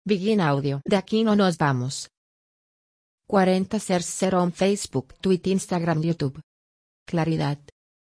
Begin audio. De aquí no nos vamos. 40 0 Facebook, Twitter, Instagram, YouTube. Claridad.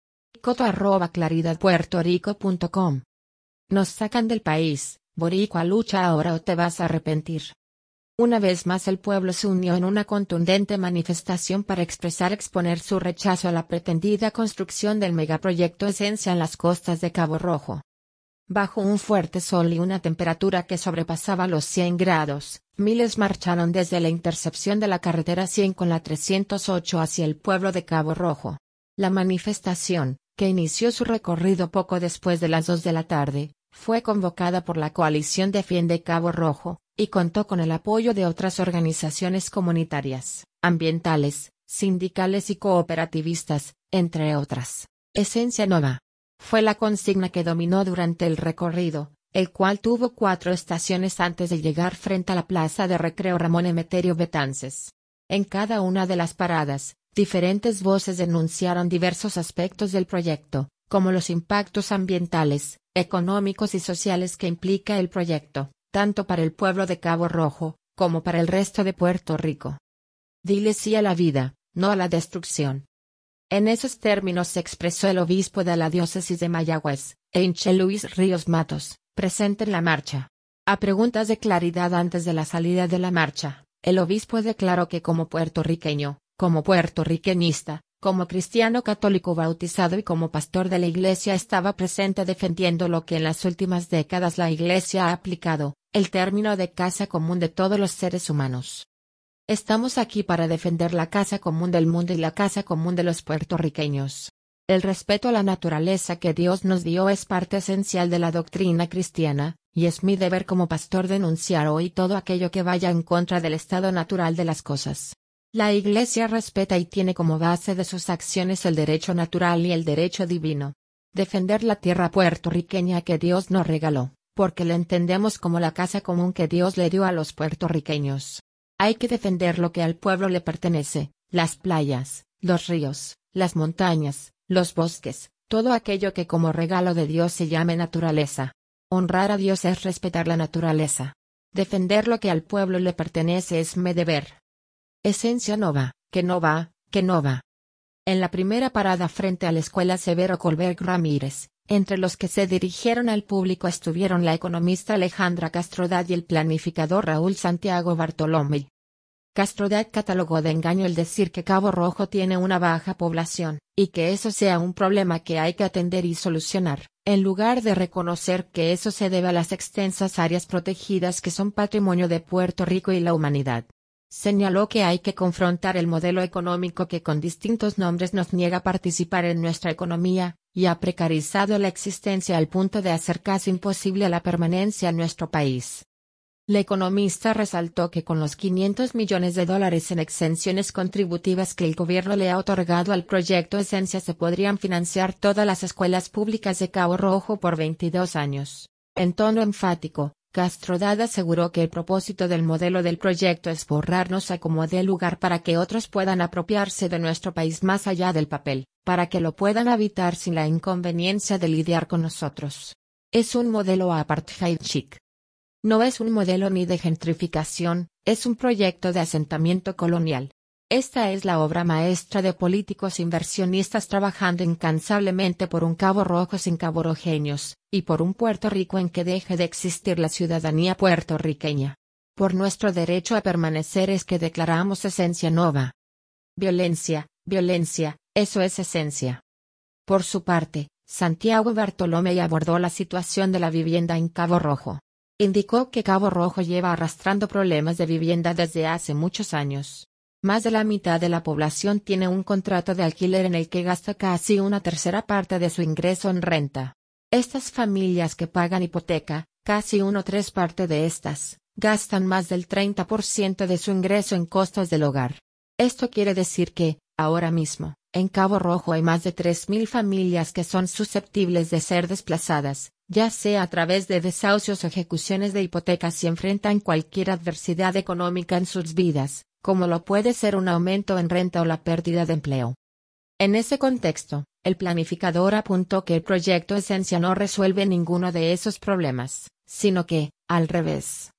coto@claridadpuertorico.com. Nos sacan del país, boricua lucha ahora o te vas a arrepentir. Una vez más el pueblo se unió en una contundente manifestación para exponer su rechazo a la pretendida construcción del megaproyecto Esencia en las costas de Cabo Rojo. Bajo un fuerte sol y una temperatura que sobrepasaba los 100 grados, miles marcharon desde la intercepción de la carretera 100 con la 308 hacia el pueblo de Cabo Rojo. La manifestación, que inició su recorrido poco después de las 2 de la tarde, fue convocada por la coalición Defiende Cabo Rojo, y contó con el apoyo de otras organizaciones comunitarias, ambientales, sindicales y cooperativistas, entre otras. Esencia Nova fue la consigna que dominó durante el recorrido, el cual tuvo 4 estaciones antes de llegar frente a la plaza de recreo Ramón Emeterio Betances. En cada una de las paradas, diferentes voces denunciaron diversos aspectos del proyecto, como los impactos ambientales, económicos y sociales que implica el proyecto, tanto para el pueblo de Cabo Rojo, como para el resto de Puerto Rico. Dile sí a la vida, no a la destrucción. En esos términos se expresó el obispo de la diócesis de Mayagüez, Enche Luis Ríos Matos, presente en la marcha. A preguntas de claridad antes de la salida de la marcha, el obispo declaró que como puertorriqueño, como puertorriqueñista, como cristiano católico bautizado y como pastor de la Iglesia estaba presente defendiendo lo que en las últimas décadas la Iglesia ha aplicado, el término de casa común de todos los seres humanos. Estamos aquí para defender la casa común del mundo y la casa común de los puertorriqueños. El respeto a la naturaleza que Dios nos dio es parte esencial de la doctrina cristiana, y es mi deber como pastor denunciar hoy todo aquello que vaya en contra del estado natural de las cosas. La Iglesia respeta y tiene como base de sus acciones el derecho natural y el derecho divino. Defender la tierra puertorriqueña que Dios nos regaló, porque la entendemos como la casa común que Dios le dio a los puertorriqueños. Hay que defender lo que al pueblo le pertenece, las playas, los ríos, las montañas, los bosques, todo aquello que como regalo de Dios se llame naturaleza. Honrar a Dios es respetar la naturaleza. Defender lo que al pueblo le pertenece es mi deber. Esencia Nova, que no va, que no va. En la primera parada frente a la escuela Severo Colberg Ramírez, entre los que se dirigieron al público estuvieron la economista Alejandra Castrodad y el planificador Raúl Santiago Bartolomé. Castrodad catalogó de engaño el decir que Cabo Rojo tiene una baja población, y que eso sea un problema que hay que atender y solucionar, en lugar de reconocer que eso se debe a las extensas áreas protegidas que son patrimonio de Puerto Rico y la humanidad. Señaló que hay que confrontar el modelo económico que con distintos nombres nos niega participar en nuestra economía, y ha precarizado la existencia al punto de hacer casi imposible la permanencia en nuestro país. La economista resaltó que con los $500 millones en exenciones contributivas que el gobierno le ha otorgado al proyecto Esencia se podrían financiar todas las escuelas públicas de Cabo Rojo por 22 años. En tono enfático, Castrodad aseguró que el propósito del modelo del proyecto es borrarnos a como dé lugar para que otros puedan apropiarse de nuestro país más allá del papel, para que lo puedan habitar sin la inconveniencia de lidiar con nosotros. Es un modelo apartheid chic. No es un modelo ni de gentrificación, es un proyecto de asentamiento colonial. Esta es la obra maestra de políticos inversionistas trabajando incansablemente por un Cabo Rojo sin caborojeños, y por un Puerto Rico en que deje de existir la ciudadanía puertorriqueña. Por nuestro derecho a permanecer es que declaramos Esencia Nova. Violencia, violencia, eso es esencia. Por su parte, Santiago Bartolomé abordó la situación de la vivienda en Cabo Rojo. Indicó que Cabo Rojo lleva arrastrando problemas de vivienda desde hace muchos años. Más de la mitad de la población tiene un contrato de alquiler en el que gasta casi una tercera parte de su ingreso en renta. Estas familias que pagan hipoteca, casi 1/3 parte de estas, gastan más del 30% de su ingreso en costos del hogar. Esto quiere decir que, ahora mismo, en Cabo Rojo hay más de 3.000 familias que son susceptibles de ser desplazadas, ya sea a través de desahucios o ejecuciones de hipotecas y enfrentan cualquier adversidad económica en sus vidas, como lo puede ser un aumento en renta o la pérdida de empleo. En ese contexto, el planificador apuntó que el proyecto Esencia no resuelve ninguno de esos problemas, sino que, al revés,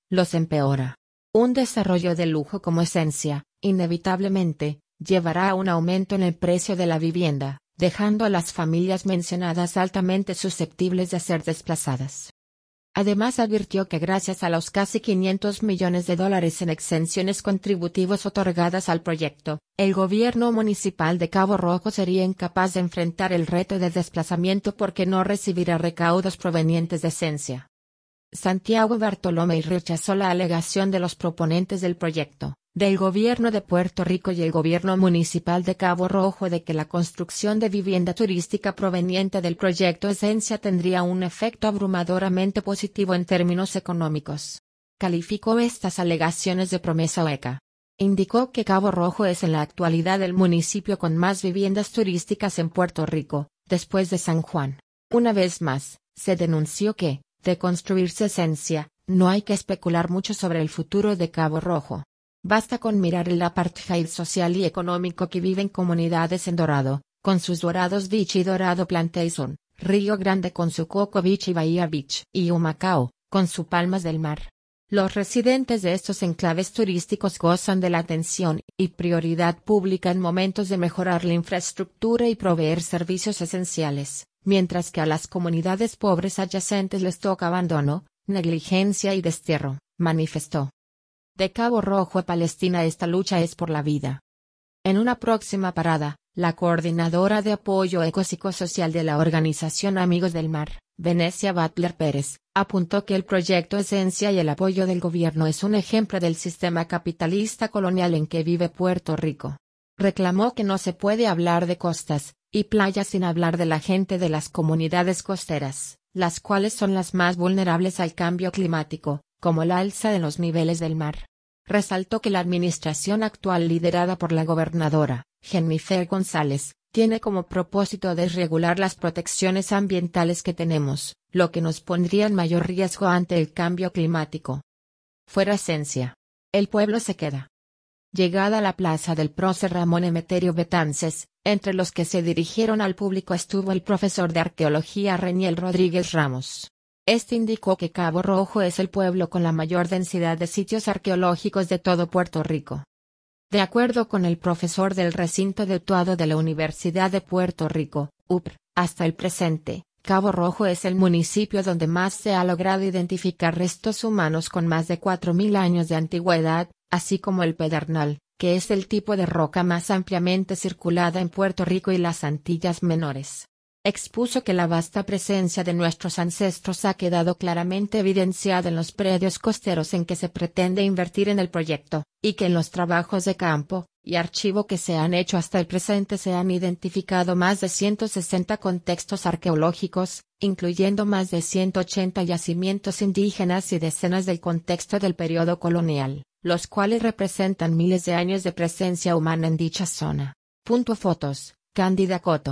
los empeora. Un desarrollo de lujo como esencia, inevitablemente, llevará a un aumento en el precio de la vivienda, dejando a las familias mencionadas altamente susceptibles de ser desplazadas. Además advirtió que gracias a los casi $500 millones en exenciones contributivas otorgadas al proyecto, el gobierno municipal de Cabo Rojo sería incapaz de enfrentar el reto de desplazamiento porque no recibirá recaudos provenientes de esencia. Santiago Bartolomé rechazó la alegación de los proponentes del proyecto, del gobierno de Puerto Rico y el gobierno municipal de Cabo Rojo de que la construcción de vivienda turística proveniente del proyecto Esencia tendría un efecto abrumadoramente positivo en términos económicos. Calificó estas alegaciones de promesa hueca. Indicó que Cabo Rojo es en la actualidad el municipio con más viviendas turísticas en Puerto Rico, después de San Juan. Una vez más, se denunció que, de construirse Esencia, no hay que especular mucho sobre el futuro de Cabo Rojo. Basta con mirar el apartheid social y económico que viven comunidades en Dorado, con sus Dorados Beach y Dorado Plantation, Río Grande con su Coco Beach y Bahía Beach, y Humacao, con su Palmas del Mar. Los residentes de estos enclaves turísticos gozan de la atención y prioridad pública en momentos de mejorar la infraestructura y proveer servicios esenciales, mientras que a las comunidades pobres adyacentes les toca abandono, negligencia y destierro, manifestó. De Cabo Rojo a Palestina esta lucha es por la vida. En una próxima parada, la coordinadora de apoyo ecopsicosocial de la organización Amigos del Mar, Venecia Butler Pérez, apuntó que el proyecto Esencia y el apoyo del gobierno es un ejemplo del sistema capitalista colonial en que vive Puerto Rico. Reclamó que no se puede hablar de costas y playas sin hablar de la gente de las comunidades costeras, las cuales son las más vulnerables al cambio climático, como la alza de los niveles del mar. Resaltó que la administración actual liderada por la gobernadora, Jennifer González, tiene como propósito desregular las protecciones ambientales que tenemos, lo que nos pondría en mayor riesgo ante el cambio climático. Fuera Esencia. El pueblo se queda. Llegada a la plaza del prócer Ramón Emeterio Betances, entre los que se dirigieron al público estuvo el profesor de arqueología Reniel Rodríguez Ramos. Este indicó que Cabo Rojo es el pueblo con la mayor densidad de sitios arqueológicos de todo Puerto Rico. De acuerdo con el profesor del recinto de Utuado de la Universidad de Puerto Rico, UPR, hasta el presente, Cabo Rojo es el municipio donde más se ha logrado identificar restos humanos con más de 4.000 años de antigüedad, así como el Pedernal, que es el tipo de roca más ampliamente circulada en Puerto Rico y las Antillas Menores. Expuso que la vasta presencia de nuestros ancestros ha quedado claramente evidenciada en los predios costeros en que se pretende invertir en el proyecto, y que en los trabajos de campo y archivo que se han hecho hasta el presente se han identificado más de 160 contextos arqueológicos, incluyendo más de 180 yacimientos indígenas y decenas del contexto del periodo colonial, los cuales representan miles de años de presencia humana en dicha zona. Fotos. Cándida Coto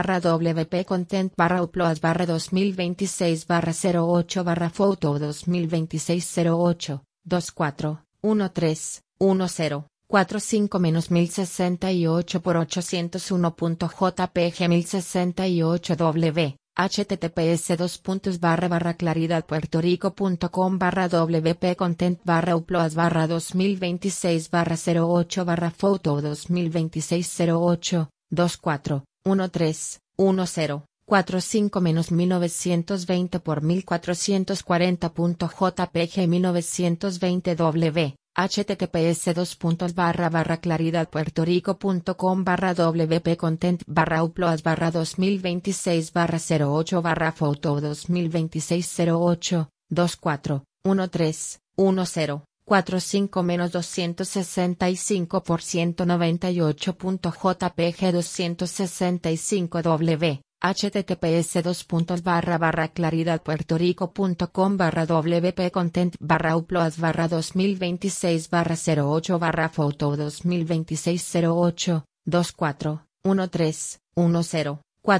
/WP Content /Uploads /2026/08 /Photo 2026-08 24 13 10 45-1068 por 801.jpg 1068 https claridadpuertorico.com/wp content /uploads /2026-08 /Photo 2026-08 24 13 10 45-1920 por 1440.jpg 1920 w https claridadpuertorico.com/wp content /uploads /2026-08 /Photo 2026-08 24 13 10 45-265 por 198.jpg 265 w https claridadpuertorico.com/wp content /uploads /2026-08 /Photo 2026-08 24 13 10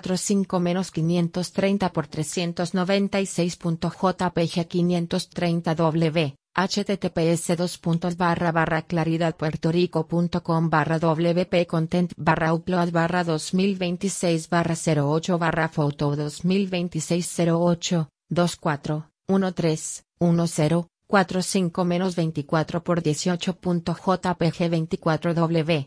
45-530 por 396.jpg 530 w https claridadpuertorico.com/wp content /upload /2026-08 /Photo 2026-08 24 13 10 45-24 por 18.jpg 24w,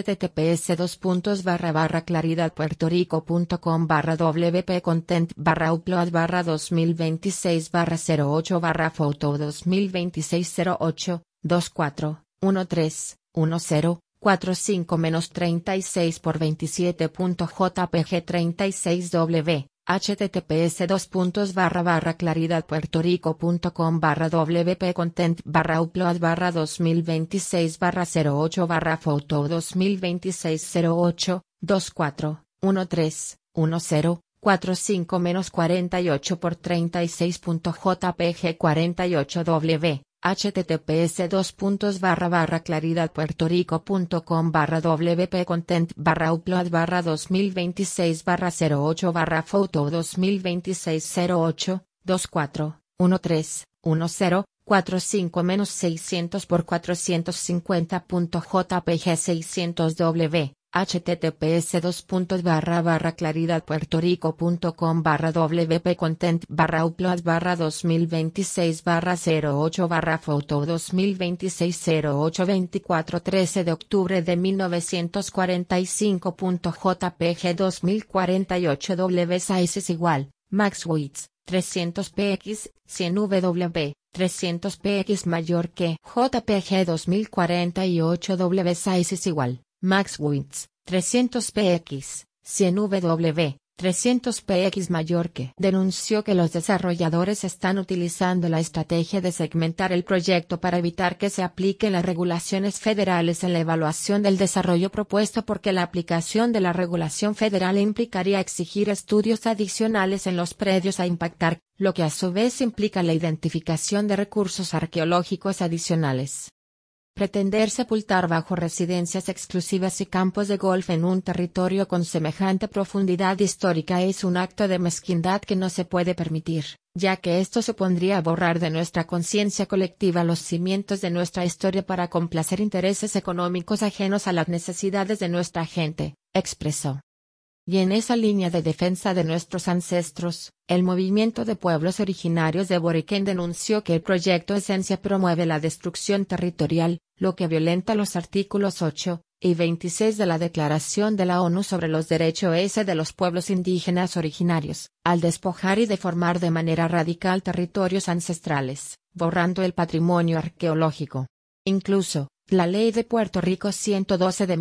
https://claridadpuertorico.com/wp content /upload /2026 /08 /photo 2026 08 24 13 10 45-36 por 27.jpg 36w, https://claridadpuertorico.com/wp content /upload /2026 08 /photo 2026 08 24 13 10 45-48 por 36.jpg 48w, https://claridadpuertorico.com/wp content /upload /2026 08 /photo 2026 08 24 13 10 45-600 por 450.jpg 600w, https://claridadpuertorico.com/wp content /upload /2026 08 /photo 2026 08 24 13 de octubre de 1945.jpg 2048w size es igual, max width, 300px, 100w, 300px mayor que JPG 2048w size es igual, max width, 300px, 100w, 300px mayor que. Denunció que los desarrolladores están utilizando la estrategia de segmentar el proyecto para evitar que se apliquen las regulaciones federales en la evaluación del desarrollo propuesto porque la aplicación de la regulación federal implicaría exigir estudios adicionales en los predios a impactar, lo que a su vez implica la identificación de recursos arqueológicos adicionales. Pretender sepultar bajo residencias exclusivas y campos de golf en un territorio con semejante profundidad histórica es un acto de mezquindad que no se puede permitir, ya que esto supondría borrar de nuestra conciencia colectiva los cimientos de nuestra historia para complacer intereses económicos ajenos a las necesidades de nuestra gente, expresó. Y en esa línea de defensa de nuestros ancestros, el movimiento de pueblos originarios de Boriquén denunció que el proyecto Esencia promueve la destrucción territorial, lo que violenta los artículos 8 y 26 de la Declaración de la ONU sobre los Derechos de los Pueblos Indígenas Originarios, al despojar y deformar de manera radical territorios ancestrales, borrando el patrimonio arqueológico. Incluso, la Ley de Puerto Rico 112 de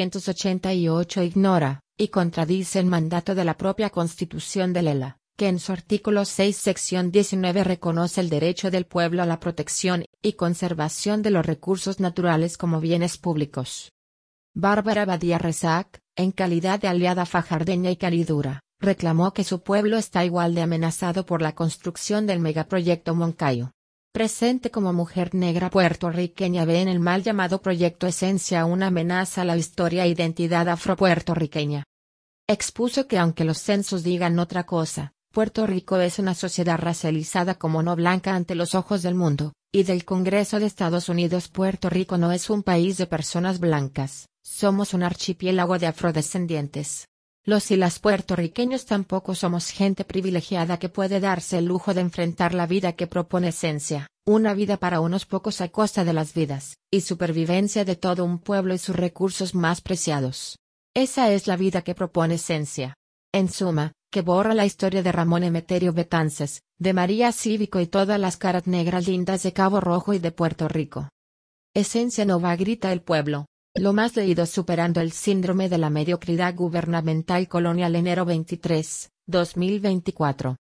1988 ignora y contradice el mandato de la propia Constitución de Lela, que en su artículo 6 sección 19 reconoce el derecho del pueblo a la protección y conservación de los recursos naturales como bienes públicos. Bárbara Badía Rezac, en calidad de aliada fajardeña y caridura, reclamó que su pueblo está igual de amenazado por la construcción del megaproyecto Moncayo. Presente como mujer negra puertorriqueña ve en el mal llamado Proyecto Esencia una amenaza a la historia e identidad afropuertorriqueña. Expuso que aunque los censos digan otra cosa, Puerto Rico es una sociedad racializada como no blanca ante los ojos del mundo, y del Congreso de Estados Unidos. Puerto Rico no es un país de personas blancas, somos un archipiélago de afrodescendientes. Los y las puertorriqueños tampoco somos gente privilegiada que puede darse el lujo de enfrentar la vida que propone Esencia, una vida para unos pocos a costa de las vidas y supervivencia de todo un pueblo y sus recursos más preciados. Esa es la vida que propone Esencia. En suma, que borra la historia de Ramón Emeterio Betances, de María Cívico y todas las caras negras lindas de Cabo Rojo y de Puerto Rico. Esencia no va, grita el pueblo. Lo más leído superando el síndrome de la mediocridad gubernamental colonial enero 23, 2024.